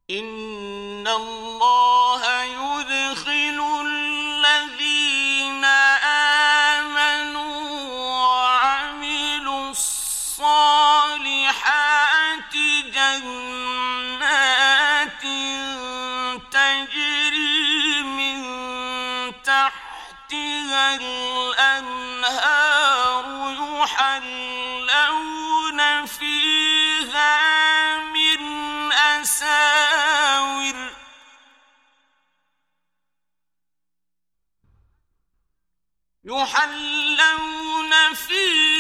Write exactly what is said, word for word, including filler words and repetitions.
إن الله يدخل الذين آمنوا وعملوا الصالحات جنات تجري من تحتها الأنهار يحلون فيها من أساور يحلون فيها